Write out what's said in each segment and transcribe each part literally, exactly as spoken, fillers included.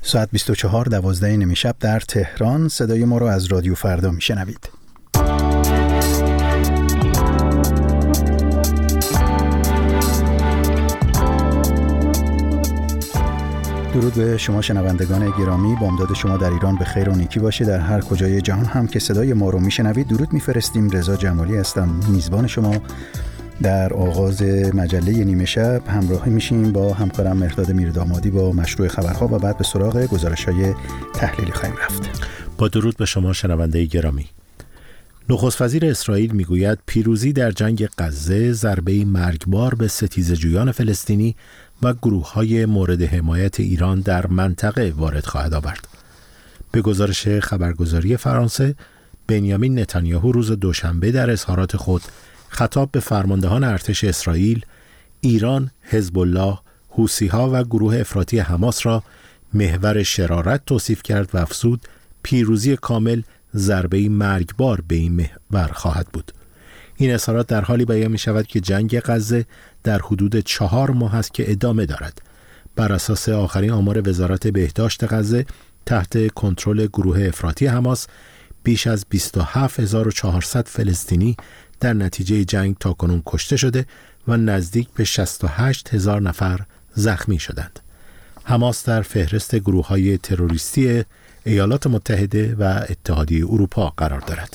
ساعت بیست و چهار دوازده نیم شب در تهران. صدای ما رو از رادیو فردا میشنوید. درود به شما شنوندگان گرامی، بامداد شما در ایران به خیر و نیکی باشه. در هر کجای جهان هم که صدای ما رو میشنوید درود میفرستیم. رضا جمالی هستم، میزبان شما. در آغاز مجله نیمه شب همراهی میشیم با همکارم مرداد میردامادی با مشروع خبرها و بعد به سراغ گزارش‌های تحلیلی خواهیم رفت. با درود به شما شنونده گرامی. نخست وزیر اسرائیل میگوید پیروزی در جنگ غزه ضربه‌ای مرگبار به ستیزجویان فلسطینی و گروه‌های مورد حمایت ایران در منطقه وارد خواهد آورد. به گزارش خبرگزاری فرانسه، بنیامین نتانیاهو روز دوشنبه در اظهارات خود خطاب به فرماندهان ارتش اسرائیل، ایران، حزب الله، حوثی‌ها و گروه افراطی حماس را محور شرارت توصیف کرد و افزود پیروزی کامل ضربه‌ای مرگبار به این محور خواهد بود. این اظهارات در حالی بیان می شود که جنگ غزه در حدود چهار ماه است که ادامه دارد. بر اساس آخرین آمار وزارت بهداشت غزه تحت کنترل گروه افراطی حماس، بیش از بیست و هفت هزار و چهارصد فلسطینی در نتیجه جنگ تاکنون کشته شده و نزدیک به شصت و هشت هزار نفر زخمی شدند. حماس در فهرست گروه‌های تروریستی ایالات متحده و اتحادیه اروپا قرار دارد.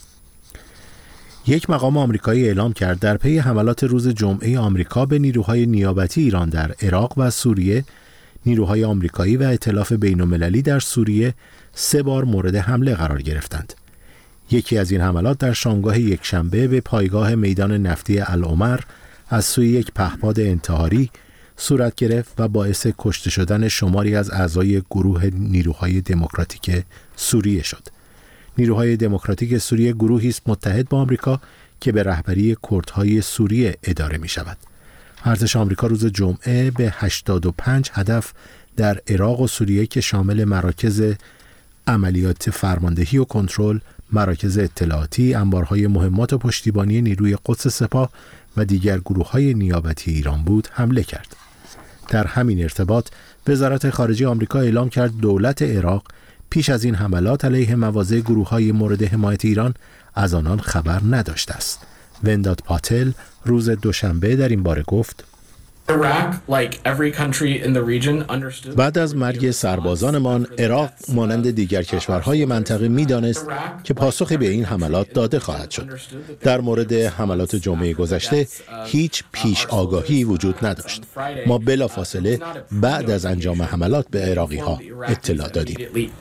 یک مقام آمریکایی اعلام کرد در پی حملات روز جمعه آمریکا به نیروهای نیابتی ایران در عراق و سوریه، نیروهای آمریکایی و ائتلاف بین‌المللی در سوریه سه بار مورد حمله قرار گرفتند. یکی از این حملات در شامگاه یکشنبه به پایگاه میدان نفتی العمر از سوی یک پهپاد انتحاری صورت گرفت و باعث کشته شدن شماری از اعضای گروه نیروهای دموکراتیک سوریه شد. نیروهای دموکراتیک سوریه گروهی است متحد با آمریکا که به رهبری کردهای سوریه اداره می شود. ارتش آمریکا روز جمعه به هشتاد و پنج هدف در عراق و سوریه که شامل مراکز عملیات فرماندهی و کنترل، مراکز اطلاعاتی، انبارهای مهمات و پشتیبانی نیروی قدس سپاه و دیگر گروه‌های نیابتی ایران بود حمله کرد. در همین ارتباط وزارت خارجه آمریکا اعلام کرد دولت عراق پیش از این حملات علیه مواضع گروه‌های مورد حمایت ایران از آنان خبر نداشته است. ونداد پاتل روز دوشنبه در این باره گفت: بعد از مرگ سربازانمان، عراق مانند دیگر کشورهای منطقه می‌دانست که پاسخی به این حملات داده خواهد شد. در مورد حملات جمعه گذشته هیچ پیش آگاهی وجود نداشت. ما بلافاصله بعد از انجام حملات به عراقی‌ها اطلاع دادیم.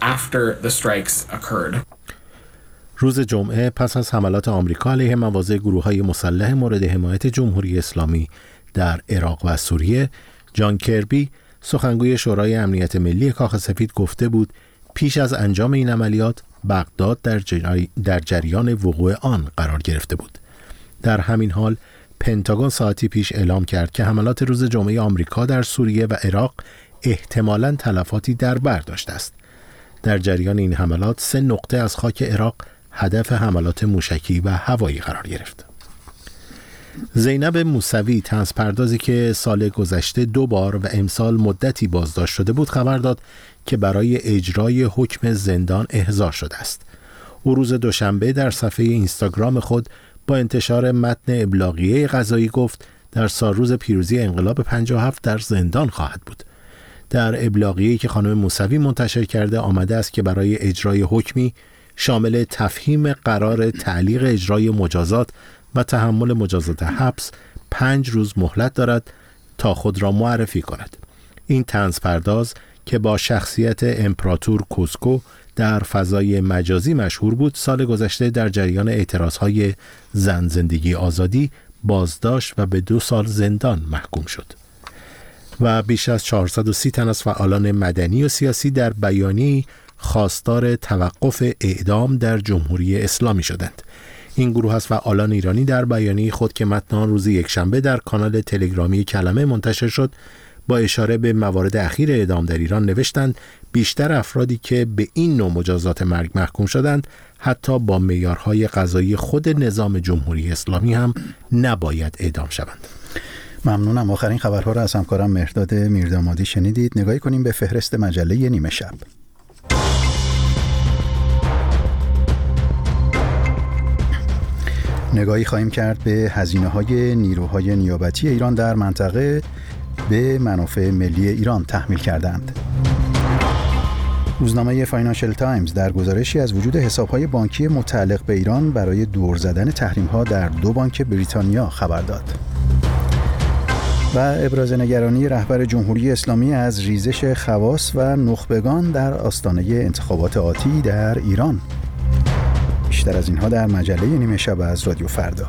روز جمعه پس از حملات آمریکا علیه مواضع گروه‌های مسلح مورد حمایت جمهوری اسلامی در عراق و سوریه، جان کربی سخنگوی شورای امنیت ملی کاخ سفید گفته بود پیش از انجام این عملیات بغداد در, جری... در جریان وقوع آن قرار گرفته بود. در همین حال پنتاگون ساعتی پیش اعلام کرد که حملات روز جمعه آمریکا در سوریه و عراق احتمالاً تلفاتی در بر داشته است. در جریان این حملات سه نقطه از خاک عراق هدف حملات موشکی و هوایی قرار گرفت. زینب موسوی، طنزپردازی که سال گذشته دو بار و امسال مدتی بازداشت شده بود، خبر داد که برای اجرای حکم زندان احضار شده است. او روز دوشنبه در صفحه اینستاگرام خود با انتشار متن ابلاغیه قضایی گفت در سالروز پیروزی انقلاب پنجاه و هفت در زندان خواهد بود. در ابلاغیه‌ای که خانم موسوی منتشر کرده آمده است که برای اجرای حکمی شامل تفهیم قرار تعلیق اجرای مجازات و تحمل مجازات حبس پنج روز مهلت دارد تا خود را معرفی کند. این طنزپرداز که با شخصیت امپراتور کوزکو در فضای مجازی مشهور بود، سال گذشته در جریان اعتراضهای زن زندگی آزادی بازداشت و به دو سال زندان محکوم شد. و بیش از چهارصد و سی تن از فعالان مدنی و سیاسی در بیانیه‌ای خواستار توقف اعدام در جمهوری اسلامی شدند. این گروه از فعالان ایرانی در بیانیه خود که متن آن روز یکشنبه در کانال تلگرامی کلمه منتشر شد، با اشاره به موارد اخیر اعدام در ایران نوشتند بیشتر افرادی که به این نوع مجازات مرگ محکوم شدند حتی با معیارهای قضایی خود نظام جمهوری اسلامی هم نباید اعدام شوند. ممنونم. آخرین خبرها را از همکارم مهرداد میردامادی شنیدید. نگاهی کنیم به فهرست مجله نیمه شب. نگاهی خواهیم کرد به هزینه‌های نیروهای نیابتی ایران در منطقه به منافع ملی ایران تحمیل کردند. روزنامه فاینانشل تایمز در گزارشی از وجود حساب‌های بانکی متعلق به ایران برای دور زدن تحریم‌ها در دو بانک بریتانیا خبر داد. و ابراز نگرانی رهبر جمهوری اسلامی از ریزش خواص و نخبگان در آستانه انتخابات آتی در ایران. بیشتر از اینها در مجله نیمه شب از رادیو فردا.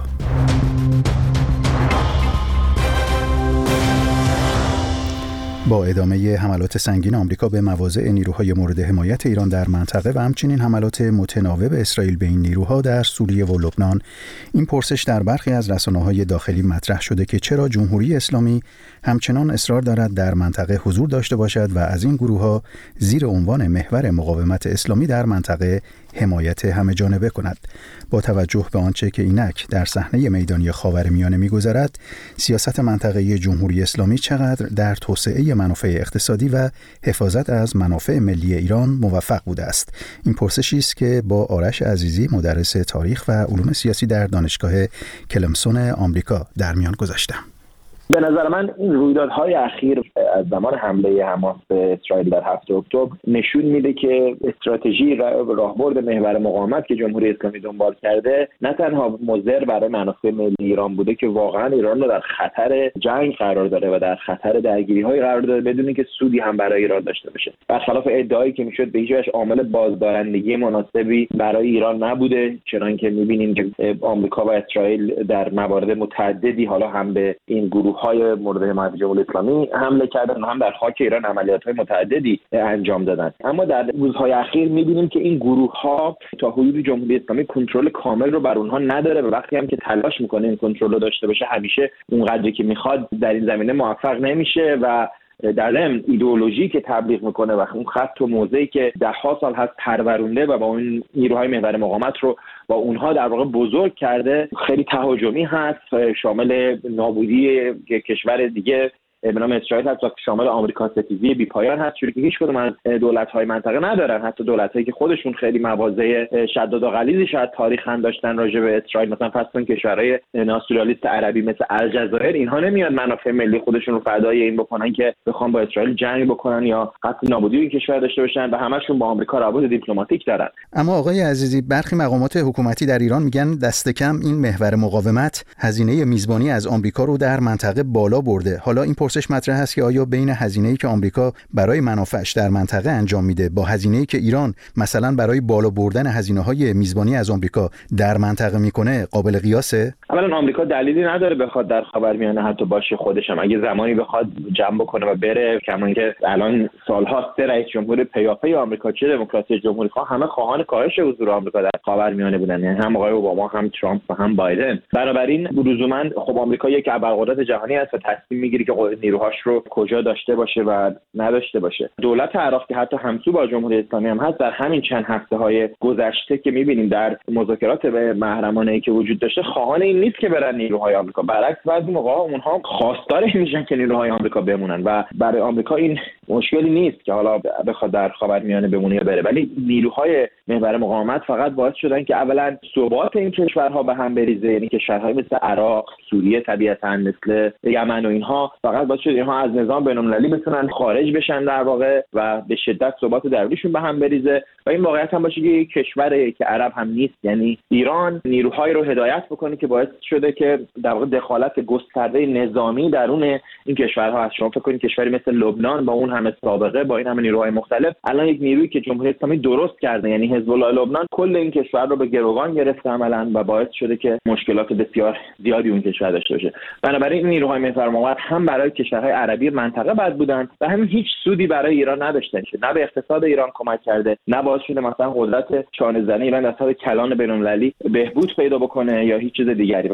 با ادامه حملات سنگین آمریکا به مواضع نیروهای مورد حمایت ایران در منطقه و همچنین حملات متناوب اسرائیل به این نیروها در سوریه و لبنان، این پرسش در برخی از رسانه‌های داخلی مطرح شده که چرا جمهوری اسلامی همچنان اصرار دارد در منطقه حضور داشته باشد و از این گروه‌ها زیر عنوان محور مقاومت اسلامی در منطقه حمایت همه‌جانبه کند. با توجه به آنچه که اینک در صحنه میدانی خاورمیانه می‌گذرد، سیاست منطقه‌ای جمهوری اسلامی چقدر در توسعه منافع اقتصادی و حفاظت از منافع ملی ایران موفق بوده است؟ این پرسشی است که با آرش عزیزی، مدرس تاریخ و علوم سیاسی در دانشگاه کلمسون آمریکا در میان گذاشتم. به نظر من این رویدادهای اخیر از زمان حمله حماس به اسرائیل در هفتم اکتبر نشون میده که استراتژی راهبرد محور مقاومت که جمهوری اسلامی دنبال کرده نه تنها مضر برای منافع ملی ایران بوده که واقعا ایران رو در خطر جنگ قرار داره و در خطر درگیری‌های قرار داره بدون که سودی هم برای ایران داشته باشه. برخلاف ادعایی که میشد به هیچ وجه عامل بازدارندگی مناسبی برای ایران نبوده، چنانکه میبینیم که آمریکا و اسرائیل در موارد متعددی حالا هم به این گروه های مورد حمایت جمهوری اسلامی حمله کردن و هم در خاک ایران عملیات‌های متعددی انجام دادن. اما در روزهای اخیر می‌بینیم که این گروه‌ها تا حدودی جمهوری اسلامی کنترل کامل رو بر اونها نداره و وقتی هم که تلاش می‌کنه این کنترل رو داشته باشه همیشه اونقدری که می‌خواد در این زمینه موفق نمیشه و در ضمن ایدئولوژی که تبلیغ میکنه و اون خط و موضعی که ده ها سال هست پرورونده و با اون نیروهای محور مقاومت رو با اونها در واقع بزرگ کرده خیلی تهاجمی هست، شامل نابودی کشور دیگه به نام اسرائیل هست و شامل آمریکا ستیزی بی پایان هست، چون که هیچ کدوم از دولت‌های منطقه ندارن، حتی دولت‌هایی که خودشون خیلی مواضع شداد و غلیظی شاید تاریخاً داشتن راجع به اسرائیل، مثلا فرض کن کشورهای ناسیونالیست عربی مثل الجزایر، اینها نمیاد منافع ملی خودشون رو فدای این بکنن که بخوام با اسرائیل جنگ بکنن یا قصد نابودی این کشور داشته باشن و همشون با آمریکا روابط دیپلماتیک دارن. اما آقای عزیزی، برخی مقامات حکومتی در ایران میگن دست کم این محور مقاومت هزینه میزبانی از آمریکا رو در منطقه بالا برده. حالا این پرسش مطرح است که آیا بین هزینه‌ای که آمریکا برای منافعش در منطقه انجام میده با هزینه‌ای که ایران مثلا برای بالا بردن هزینه‌های میزبانی از آمریکا در منطقه میکنه قابل قیاسه؟ اولا آمریکا دلیلی نداره بخواد در خاورمیانه حتی باشه، خودش هم اگه زمانی بخواد جمع بکنه و بره، کما اینکه الان سال‌ها سه رئیس جمهور پیاپی آمریکا چه دموکراسی جمهوری‌خواه همه خواهان کاهش حضور آمریکا در خاورمیانه بودن، یعنی هم آقای اوباما هم ترامپ و هم بایدن. بنابراین لزوما خب آمریکا یک ابرقدرت جهانی است و تصمیم میگیره که نیروهاش رو کجا داشته باشه و نداشته باشه. دولت عراق که حتی همسو با جمهوری اسلامی هم هست، در همین چند هفته‌های گذشته که می‌بینیم در مذاکرات محرمانه‌ای که وجود داشته خواهان این نیست که برن نیروهای آمریکا، برعکس بعضی موقع‌ها اونها خواستار میشن که نیروهای آمریکا بمونن و برای آمریکا این مشکلی نیست که حالا بخواد در خاورمیانه بمونه یا بره، ولی نیروهای محور مقاومت فقط باعث شدن که اولا ثبات این کشورها به هم بریزه، یعنی کشورهای مثل عراق، سوریه طبیعتاً، مثل یمن و اینها فقط باعث شد اینها از نظام بین‌المللی بتونن خارج بشن در واقع و به شدت ثبات درونیشون به هم بریزه و این واقعیت هم باشه که یک کشوری که عرب هم نیست، یعنی ایران نیروهایی رو هدایت بکنه که باعث شده که در واقع دخالت گسترده نظامی درون این کشورها هست. شما فکر کنید کشوری مثل لبنان با اون همه سابقه با این همه نیروهای مختلف الان یک نیرویی که جمهوری اسلامی درست کرده، یعنی حزب الله لبنان، کل این کشور رو به گروگان گرفته عملاً و باعث شده که مشکلات بسیار زیادی اون کشور داشته باشه. بنابراین این نیروهای محور مقاومت هم برای کشورهای عربی منطقه بد بودن و همین هیچ سودی برای ایران نداشتن، نه به اقتصاد ایران کمک کرده، نه باعث شده مثلا قدرت چانه‌زنی ایران در سطح کلان بین‌المللی بهبود پیدا بکنه یا هیچ چیز دیگری.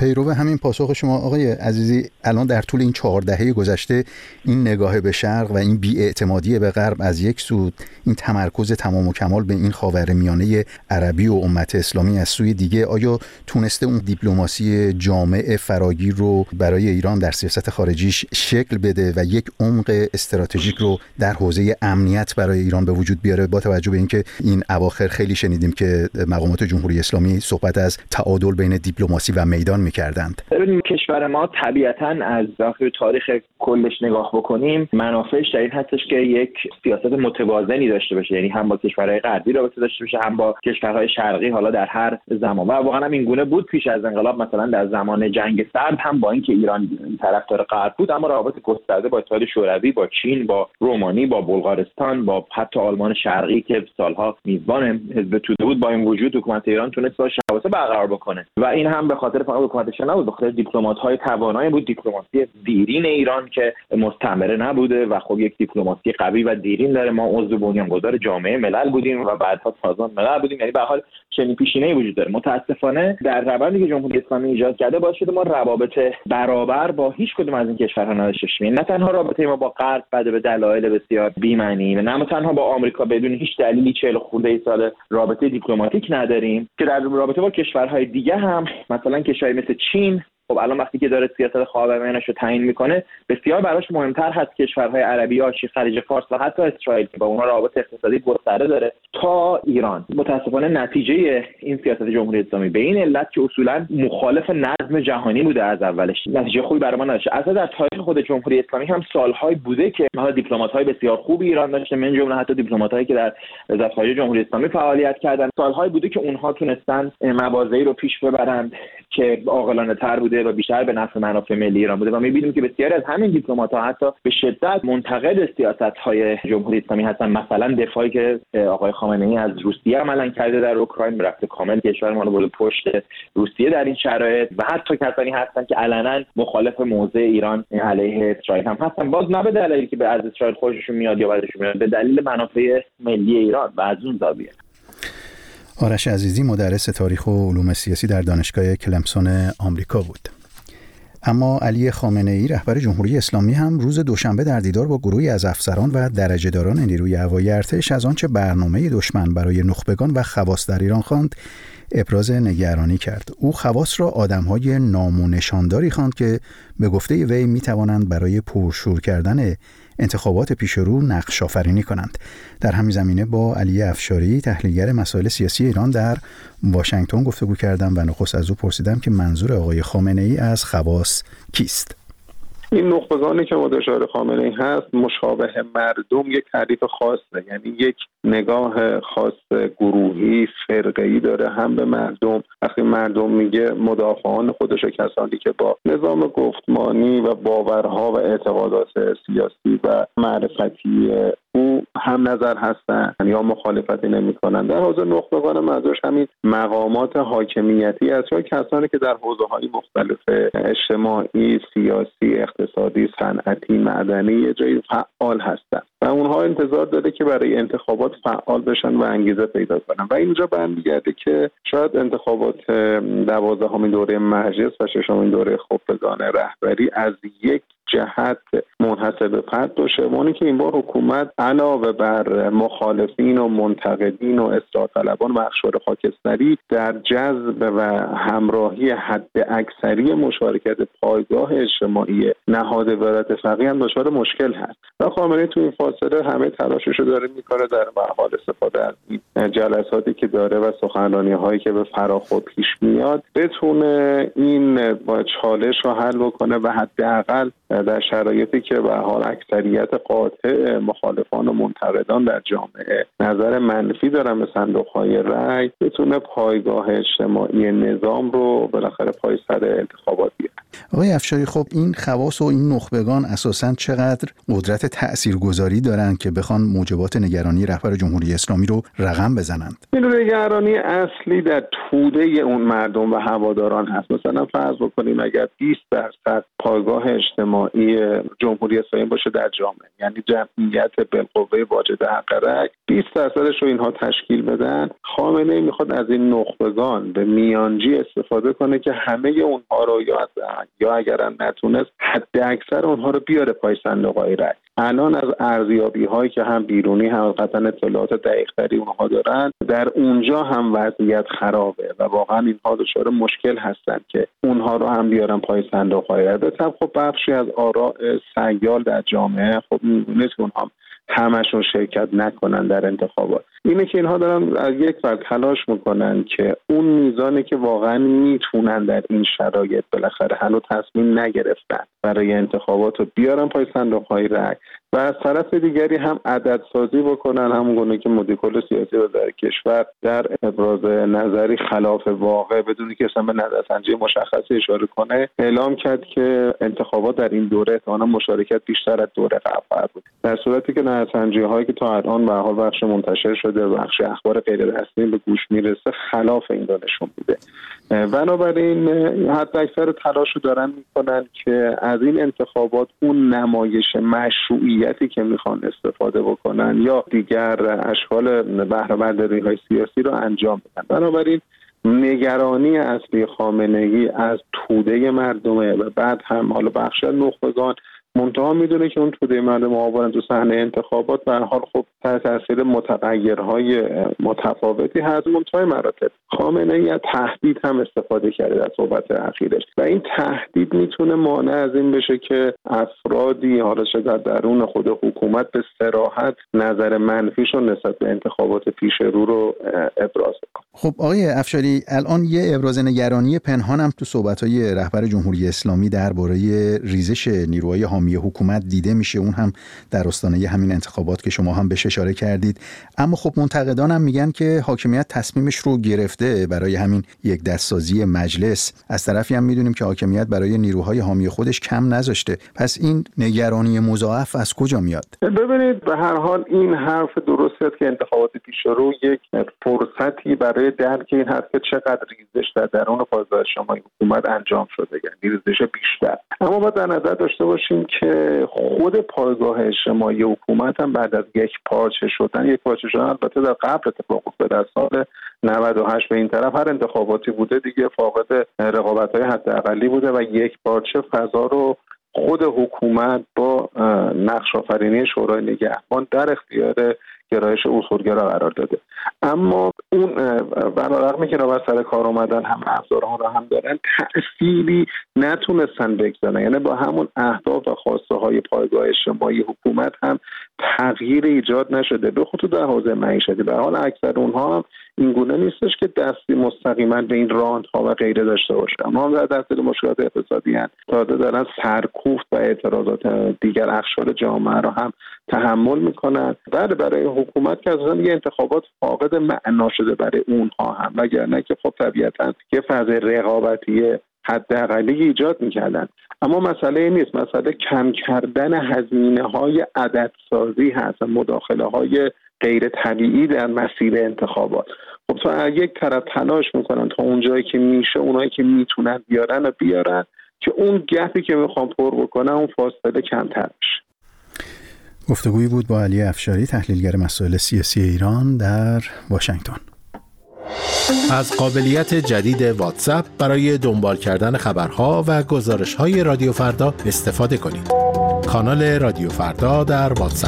پیرو همین پاسخ شما آقای عزیزی، الان در طول این چهار دهه گذشته این نگاه به شرق و این بی‌اعتمادی به غرب از یک سو، این تمرکز تمام و کمال به این خاورمیانه عربی و امت اسلامی از سوی دیگه، آیا تونسته اون دیپلماسی جامع فراگیر رو برای ایران در سیاست خارجیش شکل بده و یک عمق استراتژیک رو در حوزه امنیت برای ایران به وجود بیاره، با توجه به اینکه این اواخر خیلی شنیدیم که مقامات جمهوری اسلامی صحبت از تعادل بین دیپلماسی و میدان می‌کردند؟ ببینیم کشور ما طبیعتاً از وقتی تاریخ کلش نگاه بکنیم منافعش در این هستش که یک سیاست متوازنی داشته باشه، یعنی هم با کشورهای غربی رابطه داشته باشه هم با کشورهای شرقی، حالا در هر زمان. و واقعا هم این گونه بود پیش از انقلاب، مثلا در زمان جنگ سرد هم با اینکه ایران طرفدار غرب بود اما روابط گسترده با اتحاد شوروی، با چین، با رومانی، با بلغارستان، با حتی آلمان شرقی که سالها میزبان حزب توده بود، با این وجود حکومت ایران تونست با شبکه برقرار بکنه. و این هم به خاطر فقط حکومتش نبود، به خاطر دیپلمات‌های توانایی بود، دیپلماسی دیرین ایران که مستعمره نبوده و خب یک دیپلماسی قوی و دیرین داره. ما عضو بنیانگذار جامعه ملل بودیم و بعدها سازمان ملل بودیم، یعنی به هر حال چنین پیشینه‌ای وجود داره. متاسفانه در روندی که جمهوری اسلامی ایجاد کرده باعث شده ما روابط برابر با هیچ کدوم از این کشورها نداشته باشیم. نه تنها رابطه ما با غرب بده به دلایل بسیار بی‌معنی، نه تنها با آمریکا بدون هیچ دلیلی چهل خورده ای سال رابطه دیپلماتیک نداریم، که در رابطه با کشورهای دیگه هم مثلا کشوری مثل چین، خب الان وقتی که داره سیاست خاورمیانه‌اش رو تعیین میکنه بسیار براش مهمتر هست کشورهای عربی آشی خلیج فارس و حتی اسرائیل که با اونها روابط اقتصادی گسترده داره تا ایران. متاسفانه نتیجه این سیاست جمهوری اسلامی به این علت که اصولا مخالف نظم جهانی بوده از اولش نتیجه خوبی برای ما نداشته. اصلا در تاریخ خود جمهوری اسلامی هم سالهای بوده که ما دیپلمات‌های بسیار خوبی ایران داشته، من جمله حتی دیپلمات‌هایی که در وزارت خارجه جمهوری اسلامی فعالیت کردن. سالهای بوده که اونها تونستن مواضعی رو پیش ببرند که عاقلانه‌تر بوده و بیشتر به نفع منافع ملی ایران بوده. و می‌بینیم که بسیاری از همین دیپلمات‌ها حتی به شدت منتقد سیاست‌های جمهوری اسلامی هستن. مثلا دفاعی که آقای خامنه‌ای از روسیه عملاً کرده در اوکراین، رفته کامل کشور ما رو برده پشت روسیه در این شرایط، و حتی کسانی هستن که علنا مخالف موضع ایران علیه اسرائیل هم هستن، باز نه به دلیلی که به از اسرائیل خوششون میاد یا بعدشون میاد، به دلیل منافع ملی ایران و از اون زاویه. آرش عزیزی مدرس تاریخ و علوم سیاسی در دانشگاه کلمسون آمریکا بود. اما علی خامنه‌ای رهبر جمهوری اسلامی هم روز دوشنبه در دیدار با گروهی از افسران و درجه‌داران نیروی هوایی ارتش از آنچه برنامه دشمن برای نخبگان و خواص در ایران خواند ابراز نگرانی کرد. او خواص را آدم‌های نام و نشانداری خواند که به گفته وی می‌توانند برای پرشور کردن انتخابات پیش رو نقش آفرینی کنند. در همین زمینه با علی افشاری تحلیلگر مسائل سیاسی ایران در واشنگتن گفتگو کردم و نخست از او پرسیدم که منظور آقای خامنه‌ای از خواص کیست؟ این نخبگانی که مستشار خامنه‌ای هست مشابه مردم یک تعریف خاصه، یعنی یک نگاه خاص گروهی فرقه‌ای داره هم به مردم. وقتی مردم میگه مدافعان خودش، کسانی که با نظام گفتمانی و باورها و اعتقادات سیاسی و معرفتی او هم نظر هستن یا مخالفتی نمی‌کنن. در حوزه نخبگان منظورش همین مقامات حاکمیتی است یا کسانی که در حوزه‌های مختلف اجتماعی، سیاسی، اقتصادی، صنعتی، معدنی جایی فعال هستند و اونها انتظار داره که برای انتخابات فعال بشن و انگیزه پیدا کنن. و اینجا برمیگرده که شاید انتخابات دوازدهمین دوره مجلس و ششمین دوره خبرگان رهبری از یک جهت منحصر به فرد باشه، اونی که این بار حکومت علاوه بر مخالفین و منتقدین و اصلاح طلبان و اخشار خاکستری در جذب و همراهی حد اکثری مشارکت پایگاه اجتماعی نهاد ولایت فقیه هم دچار مشکل هست. و خامنه‌ای تو این فاصله همه تلاشش رو داره میکنه در حال استفاده از این جلساتی که داره و سخنرانی هایی که به فراخور پیش میاد بتونه این با چالش رو حل بکنه و حداقل در شرایطی که به حال اکثریت قاطع مخالفان و منتقدان در جامعه نظر منفی دارن به صندوق‌های رأی، بتونه پایگاه اجتماعی نظام رو بالاخره پای سر انتخابات بیاره. آقای افشاری، خب این خواص و این نخبگان اساساً چقدر قدرت تاثیرگذاری دارن که بخوان موجبات نگرانی رهبر جمهوری اسلامی رو رقم بزنند؟ این نگرانی اصلی در توده اون مردم و هواداران هست. مثلا فرض بکنیم اگر بیست درصد پایگاه اجتماعی جمهوری اسلامی باشه در جامعه، یعنی جمعیت بالقوه واجد حق رأی، بیست درصدش رو اینها تشکیل بدن، خامنه‌ای میخواد از این نخبگان به میانجی استفاده کنه که همه اونها رو یا یا اگرم نتونست حد اکثر اونها رو بیاره پای صندوق‌های رأی. الان از ارزیابی‌هایی که هم بیرونی هم قطعا اطلاعات دقیق‌تری اونها دارن، در اونجا هم وضعیت خرابه و واقعا اینها دچار مشکل هستن که اونها رو هم بیارن پای صندوق‌های رأی. خب بخشی از آراء سیال در جامعه خب نیست که اونها همشون شرکت نکنن در انتخابات. اینه که اینها دارن از یک ور تلاش میکنن که اون میزانی که واقعا میتونن در این شرایط بالاخره هنوز تصمیم نگرفتن برای انتخابات رو بیارن پای صندوق‌های رأی و از طرف دیگری هم عدد سازی بکنن، همون گونه که مدیر کل سیاسی وزارت کشور در ابراز نظری خلاف واقع بدون که اصلا به نظرسنجی مشخصی اشاره کنه اعلام کرد که انتخابات در این دوره احتمالاً مشارکت بیشتر از دوره قبل خواهد بود، در صورتی که نظرسنجی هایی که تا الان به هر حال بخش منتشر شده و بخش اخبار غیر رسمی به گوش میرسه خلاف این رو نشون میده. بنابراین حتی اکثر تلاش رو دارن میکنن که از این انتخابات اون نمایش مشروعیتی که میخوان استفاده بکنن یا دیگر اشکال بهره برداری های سیاسی رو انجام بدن. بنابراین نگرانی اصلی خامنه‌ای از توده مردمه و بعد هم حالا بخش نخبگان منتها میدونه که اون توده مردم آوارن تو صحنه انتخابات به هر حال خب تحت تاثیر متغیرهای متفاوتی هست. منتهای مراتب خامنه‌ای از تهدید هم استفاده کرده در صحبت اخیرش و این تهدید میتونه مانع از این بشه که افرادی حالا چه در درون خود حکومت به صراحت نظر منفیشون نسبت به انتخابات پیش رو رو ابراز کنه. خب آقای افشاری، الان یه ابراز نگرانی پنهان هم تو صحبت‌های رهبر جمهوری اسلامی درباره ریزش نیروهای حامی حکومت دیده میشه، اون هم در آستانه همین انتخابات که شما هم بهش اشاره کردید. اما خب منتقدان هم میگن که حاکمیت تصمیمش رو گرفته برای همین یک دستسازی مجلس، از طرفی هم میدونیم که حاکمیت برای نیروهای حامی خودش کم نذاشته. پس این نگرانی مضاعف از کجا میاد؟ ببینید به هر حال این حرف درستی است که انتخابات پیش رو یک فرصتی برای درک این هست که چقدر ریزش در درون پایگاه اجتماعی حکومت انجام شده، یعنی ریزش بیشتر. اما باید در نظر داشته باشیم که خود پایگاه اجتماعی حکومت هم بعد از یک پارچه شدن یک پارچه شدن البته در قبل اتفاق افتاده، در سال نود و هشت به این طرف هر انتخاباتی بوده دیگه فاقد رقابت‌های حداقلی بوده و یک پارچه فضا رو خود حکومت با نقش آفرینی شورای نگهبان در اختیار گرایش اصولگرا قرار داده. اما اون برای که را سر کار آمدن هم ابزارها را هم دارن تأثیری نتونستن بگذارن، یعنی با همون اهداف و خواسته های پایگاه اجتماعی حکومت هم تغییر ایجاد نشده، به خصوص در حوزه معیشتی. به حال اکثر اونها هم این گونه نیستش که دستی مستقیما به این راندها و غیره داشته باشه، اما هم در دست مشکلات اقتصادی هستند، تازه دارن سرکوفت و اعتراضات دیگر اقشار جامعه را هم تحمل میکنن. بعد برای حکومت که اصلا یه انتخابات فاقد معنا شده برای اونها هم، وگرنه که خب طبیعتاً یه فضای رقابتی حداقلی ایجاد میکردن. اما مسئله این نیست، مسئله کم کردن هزینه‌های عددسازی هست، مداخله های غیر طبیعی در مسیر انتخابات. خب تا یک طرف تلاش میکنن تا اونجایی که میشه اونایی که میتونن بیارن و بیارن که اون گپی که میخوان پر بکنن اون فاصله کمتر بشه. گفتگویی بود با علی افشاری، تحلیلگر مسائل سیاسی ایران در واشنگتن. از قابلیت جدید واتساپ برای دنبال کردن خبرها و گزارش‌های رادیو فردا استفاده کنید. کانال رادیو فردا در واتساپ.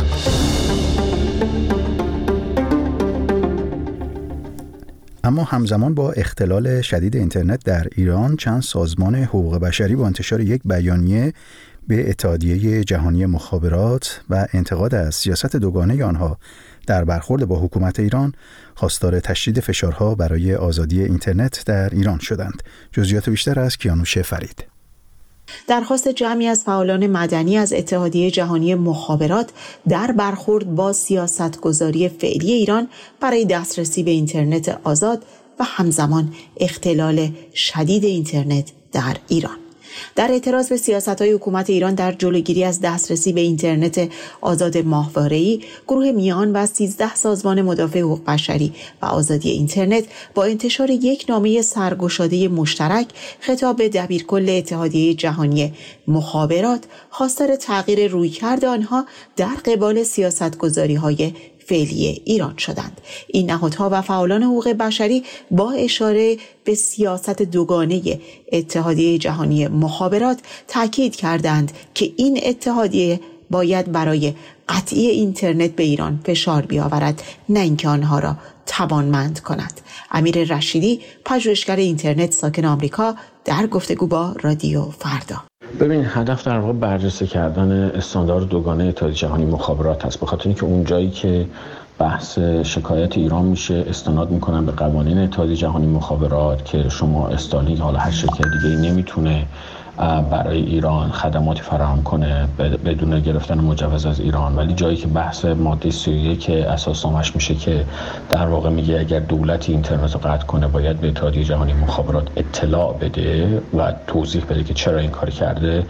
اما همزمان با اختلال شدید اینترنت در ایران، چند سازمان حقوق بشری با انتشار یک بیانیه به اتحادیه جهانی مخابرات و انتقاد از سیاست دوگانه آنها در برخورد با حکومت ایران خواستار تشدید فشارها برای آزادی اینترنت در ایران شدند. جزئیات بیشتر از کیانوش فرید. درخواست جمعی از فعالان مدنی از اتحادیه جهانی مخابرات در برخورد با سیاستگذاری فعلی ایران برای دسترسی به اینترنت آزاد و همزمان اختلال شدید اینترنت در ایران. در اعتراض به سیاست‌های حکومت ایران در جلوگیری از دسترسی به اینترنت آزاد ماهواره‌ای، گروه میان و سیزده سازمان مدافع حقوق بشری و آزادی اینترنت با انتشار یک نامه سرگشاده مشترک خطاب به دبیرکل اتحادیه جهانی مخابرات خواستار تغییر رویکرد آنها در قبال سیاست‌گذاری‌های فعلی ایران شدند. این نهادها و فعالان حقوق بشری با اشاره به سیاست دوگانه اتحادیه جهانی مخابرات تاکید کردند که این اتحادیه باید برای قطعی اینترنت به ایران فشار بیاورد، نه اینکه آنها را توانمند کند. امیر رشیدی، پژوهشگر اینترنت ساکن آمریکا، در گفتگو با رادیو فردا: ببین، هدف در واقع بررسی کردن استاندارد دوگانه اتحادیه جهانی مخابرات هست، به خاطر اینکه اون جایی که بحث شکایت ایران میشه استناد میکنن به قوانین اتحادیه جهانی مخابرات که شما استارلینک، حالا هر شرکت دیگه نمیتونه برای ایران خدماتی فراهم کنه بدون گرفتن مجوز از ایران. ولی جایی که بحث ماده سی و یک که اساسنامه‌اش میشه که در واقع میگه اگر دولت اینترنت رو قطع کنه باید به اتحادیه جهانی مخابرات اطلاع بده و توضیح بده که چرا این کار کرده،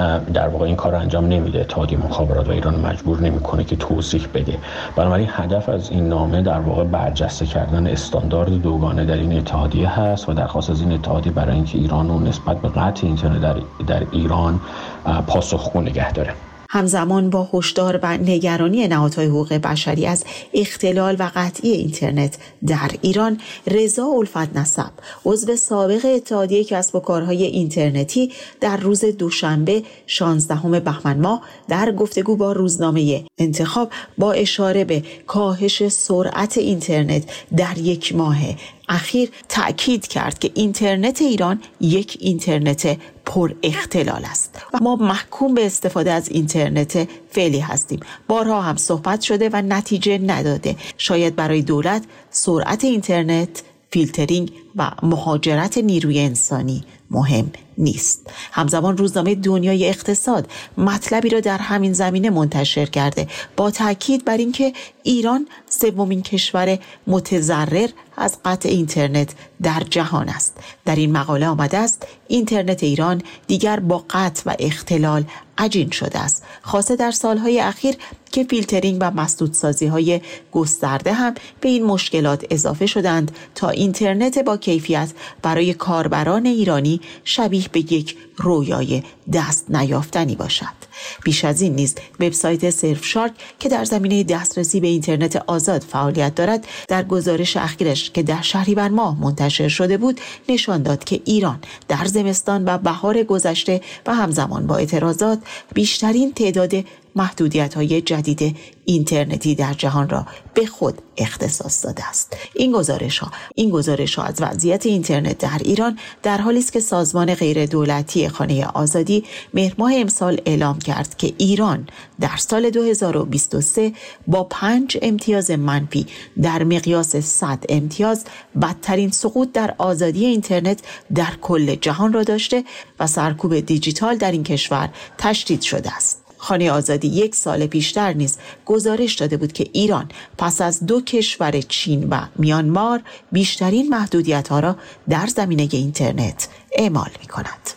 در واقع این کار انجام نمیده. اتحادیه مخابرات و ایران مجبور نمیکنه که توضیح بده. بنابراین هدف از این نامه در واقع برجسته کردن استاندارد دوگانه در این اتحادیه هست و درخواست از این اتحادیه برای اینکه ایران رو نسبت به قطع اینترنت در, در ایران پاسخگو نگه داره. همزمان با هشدار و نگرانی نهادهای حقوق بشری از اختلال و قطعی اینترنت در ایران، رضا الفت نسب، عضو سابق اتحادیه کسب و کارهای اینترنتی، در روز دوشنبه شانزدهم بهمن ماه در گفتگو با روزنامه انتخاب با اشاره به کاهش سرعت اینترنت در یک ماه اخیر تأکید کرد که اینترنت ایران یک اینترنت پر اختلال است و ما محکوم به استفاده از اینترنت فعلی هستیم. بارها هم صحبت شده و نتیجه نداده. شاید برای دولت سرعت اینترنت، فیلترینگ و مهاجرت نیروی انسانی مهم نیست. همزمان روزنامه دنیای اقتصاد مطلبی را در همین زمینه منتشر کرده با تاکید بر اینکه ایران سومین کشور متضرر از قطع اینترنت در جهان است. در این مقاله آمده است اینترنت ایران دیگر با قطع و اختلال عجین شده است، خاصه در سالهای اخیر که فیلترینگ و مسدودسازی‌های گسترده هم به این مشکلات اضافه شدند تا اینترنت با کیفیت برای کاربران ایرانی شبیه به یک رویای دست نیافتنی باشد. بیش از این نیز وبسایت سرف شارک که در زمینه دسترسی به اینترنت آزاد فعالیت دارد، در گزارش اخیرش که در شهریور ماه منتشر شده بود نشان داد که ایران در زمستان و بهار گذشته و همزمان با اعتراضات بیشترین تعداد محدودیت‌های جدید اینترنتی در جهان را به خود اختصاص داده است. این گزارش‌ها این گزارش‌ها از وضعیت اینترنت در ایران در حالی است که سازمان غیر دولتی خانه آزادی مهر ماه امسال اعلام کرد که ایران در سال دو هزار و بیست و سه با پنج امتیاز منفی در مقیاس صد امتیاز بدترین سقوط در آزادی اینترنت در کل جهان را داشته و سرکوب دیجیتال در این کشور تشدید شده است. خانه آزادی یک سال پیشتر نیز گزارش داده بود که ایران پس از دو کشور چین و میانمار بیشترین محدودیت‌ها را در زمینه اینترنت اعمال می‌کند.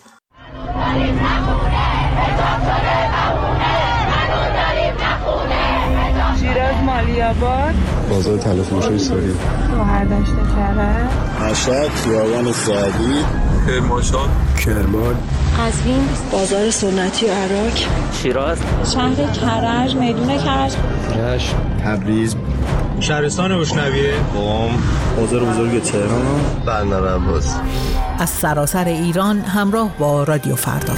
شیراز، مالی‌آباد، بازار تلفروشی سوری، شهردشت کرج، مشهد، خیابان سعدی، کرمانشاه، کرمان، قزوین، بازار سنتی و عراق، شیراز، شهر کرج، میدون کرج، رشت، تبریز، شهرستان روشنویه، قم، بازار بزرگ تهران، بندر عباس. از سراسر ایران همراه با رادیو فردا.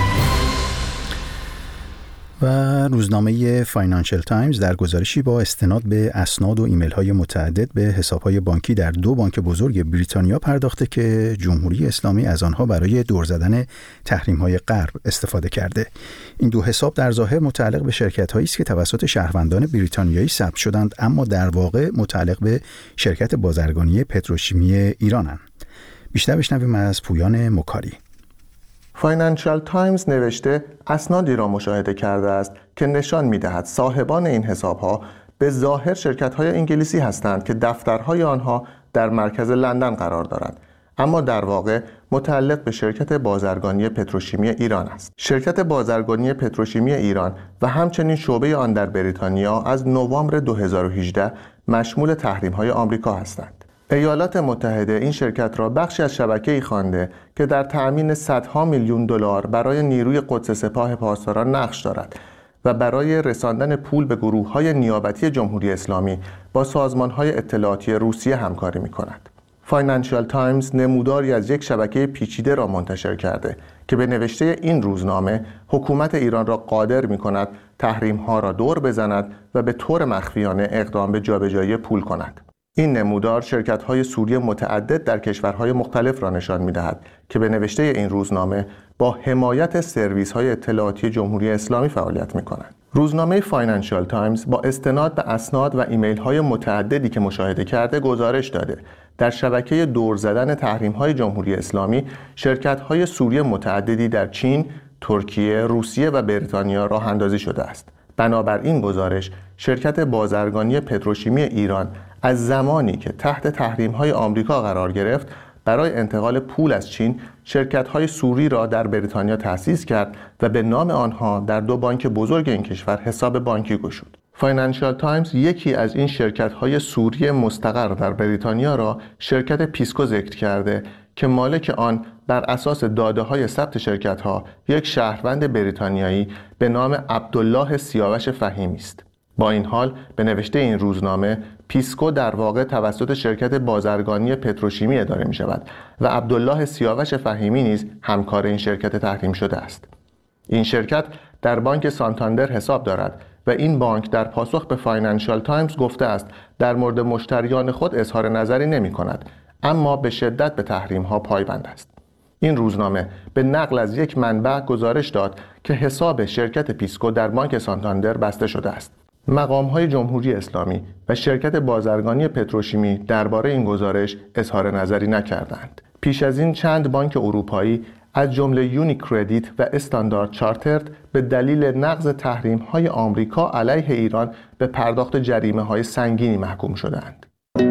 و روزنامه فاینانشل تایمز در گزارشی با استناد به اسناد و ایمیل های متعدد به حساب های بانکی در دو بانک بزرگ بریتانیا پرداخته که جمهوری اسلامی از آنها برای دور زدن تحریم های غرب استفاده کرده. این دو حساب در ظاهر متعلق به شرکت هایی است که توسط شهروندان بریتانیایی ثبت شدند، اما در واقع متعلق به شرکت بازرگانی پتروشیمی ایرانند. بیشتر بشنویم از پویان مکاری. فاینانشل تایمز نوشته اسنادی را مشاهده کرده است که نشان می‌دهد صاحبان این حساب‌ها به ظاهر شرکت‌های انگلیسی هستند که دفترهای آنها در مرکز لندن قرار دارند، اما در واقع متعلق به شرکت بازرگانی پتروشیمی ایران است. شرکت بازرگانی پتروشیمی ایران و همچنین شعبه آن در بریتانیا از نوامبر دو هزار و هجده مشمول تحریم‌های آمریکا هستند. ایالات متحده این شرکت را بخشی از شبکه‌ای خوانده که در تأمین صدها میلیون دلار برای نیروی قدس سپاه پاسداران نقش دارد و برای رساندن پول به گروه‌های نیابتی جمهوری اسلامی با سازمان‌های اطلاعاتی روسیه همکاری می‌کند. فاینانشال تایمز نموداری از یک شبکه پیچیده را منتشر کرده که به نوشته این روزنامه حکومت ایران را قادر می‌کند تحریم‌ها را دور بزند و به طور مخفیانه اقدام به جابجایی پول کند. این نمودار شرکت‌های سوری متعدد در کشورهای مختلف را نشان می‌دهد که به نوشته این روزنامه با حمایت سرویس‌های اطلاعاتی جمهوری اسلامی فعالیت می‌کنند. روزنامه فاینانشال تایمز با استناد به اسناد و ایمیل‌های متعددی که مشاهده کرده گزارش داده در شبکه دور زدن تحریم‌های جمهوری اسلامی شرکت‌های سوری متعددی در چین، ترکیه، روسیه و بریتانیا راه اندازی شده است. بنابراین گزارش شرکت بازرگانی پتروشیمی ایران از زمانی که تحت تحریم‌های آمریکا قرار گرفت برای انتقال پول از چین شرکت‌های سوری را در بریتانیا تأسیس کرد و به نام آنها در دو بانک بزرگ این کشور حساب بانکی گشود. فاینانشال تایمز یکی از این شرکت‌های سوری مستقر در بریتانیا را شرکت پیسکو ذکر کرده که مالک آن بر اساس داده‌های ثبت شرکت‌ها یک شهروند بریتانیایی به نام عبدالله سیاوش فهیمی است. با این حال به نوشته این روزنامه پیسکو در واقع توسط شرکت بازرگانی پتروشیمی اداره می شود و عبدالله سیاوش فهیمی نیز همکار این شرکت تحریم شده است. این شرکت در بانک سانتاندر حساب دارد و این بانک در پاسخ به فاینانشال تایمز گفته است در مورد مشتریان خود اظهار نظری نمی کند، اما به شدت به تحریم ها پایبند است. این روزنامه به نقل از یک منبع گزارش داد که حساب شرکت پیسکو در بانک سانتاندر بسته شده است. مقام‌های جمهوری اسلامی و شرکت بازرگانی پتروشیمی درباره این گزارش اظهار نظری نکردند. پیش از این چند بانک اروپایی از جمله یونی کردیت و استاندارد چارترد به دلیل نقض تحریم‌های آمریکا علیه ایران به پرداخت جریمه‌های سنگینی محکوم شدند.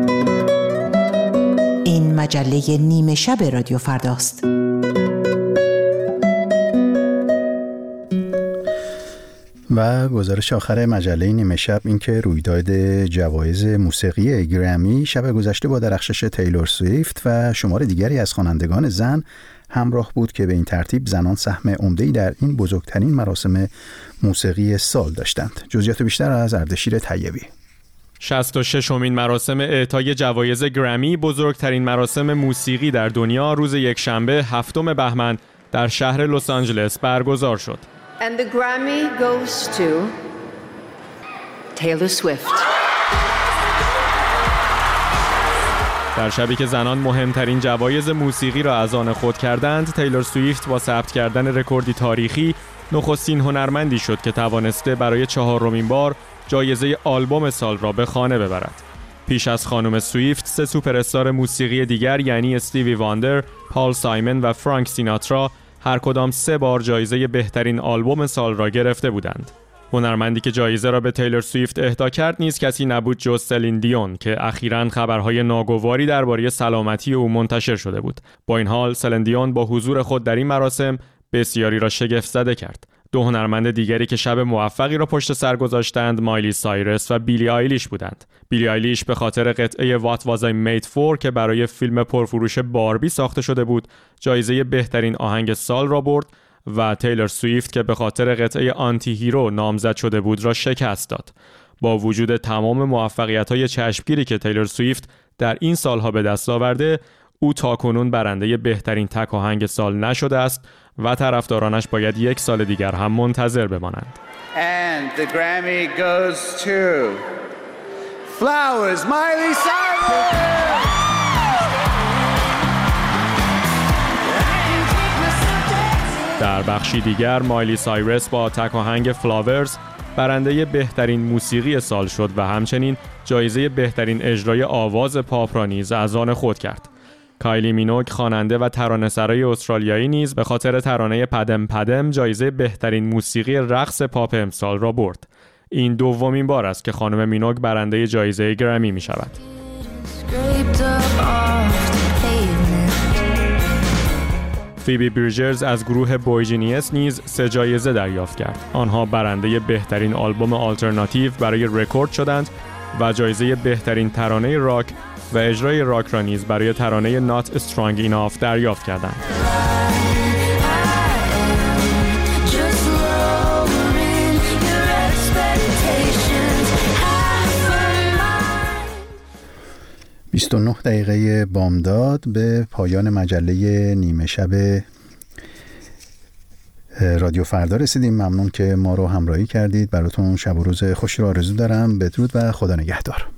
این مجله نیمه شب رادیو فرداست. و گزارش آخر مجله نیمه شب این که رویداد جوایز موسیقی گرمی شب گذشته با درخشش تیلور سویفت و شمار دیگری از خوانندگان زن همراه بود که به این ترتیب زنان سهم عمده‌ای در این بزرگترین مراسم موسیقی سال داشتند. جزئیات بیشتر از اردشیر طیبی. شصت و ششمین مراسم اعطای جوایز گرمی، بزرگترین مراسم موسیقی در دنیا، روز یکشنبه هفتم بهمن در شهر لس آنجلس برگزار شد. And the Grammy goes to Taylor Swift. در شبی که زنان مهمترین جوایز موسیقی را از آن خود کردند، تیلور سویفت با ثبت کردن رکوردی تاریخی نخستین هنرمندی شد که توانسته برای چهارمین بار جایزه آلبوم سال را به خانه ببرد. پیش از خانم سویفت، سه سوپر استار موسیقی دیگر یعنی استیوی واندر، پال سایمن و فرانک سیناترا هر کدام سه بار جایزه بهترین آلبوم سال را گرفته بودند. هنرمندی که جایزه را به تیلور سویفت اهدا کرد نیز کسی نبود جز سلین دیون که اخیراً خبرهای ناگواری درباره سلامتی او منتشر شده بود. با این حال سلین دیون با حضور خود در این مراسم بسیاری را شگفت زده کرد. دو هنرمند دیگری که شب موفقی را پشت سر گذاشتند مایلی سایرس و بیلی آیلیش بودند. بیلی آیلیش به خاطر قطعه What Was I Made For که برای فیلم پرفروش باربی ساخته شده بود جایزه بهترین آهنگ سال را برد و تیلور سویفت که به خاطر قطعه آنتی هیرو نامزد شده بود را شکست داد. با وجود تمام موفقیت‌های چشمگیری که تیلور سویفت در این سالها به دست آورده، او تاکنون برنده بهترین تک آهنگ سال نشده است و طرفدارانش باید یک سال دیگر هم منتظر بمانند. And the Grammy goes to Flowers, Miley Cyrus. در بخشی دیگر مایلی سایرس با تک آهنگ فلاورز برنده بهترین موسیقی سال شد و همچنین جایزه بهترین اجرای آواز پاپ را نیز از آن خود کرد. کایلی مینوگ خواننده و ترانه‌سرای استرالیایی نیز به خاطر ترانه پدم پدم جایزه بهترین موسیقی رقص پاپ امسال را برد. این دومین بار است که خانم مینوگ برنده جایزه گرمی می شود. فیبی بریجرز از گروه بویجینیس نیز سه جایزه دریافت کرد. آنها برنده بهترین آلبوم آلترناتیو برای رکورد شدند و جایزه بهترین ترانه راک و اجرای راک را نیز برای ترانه Not Strong Enough دریافت کردند. بیست و نه دقیقه بامداد به پایان مجله نیمه شب رادیو فردا رسیدیم. ممنون که ما رو همراهی کردید. براتون شب و روز خوشی رو آرزو دارم. بدرود و خدا نگهدار.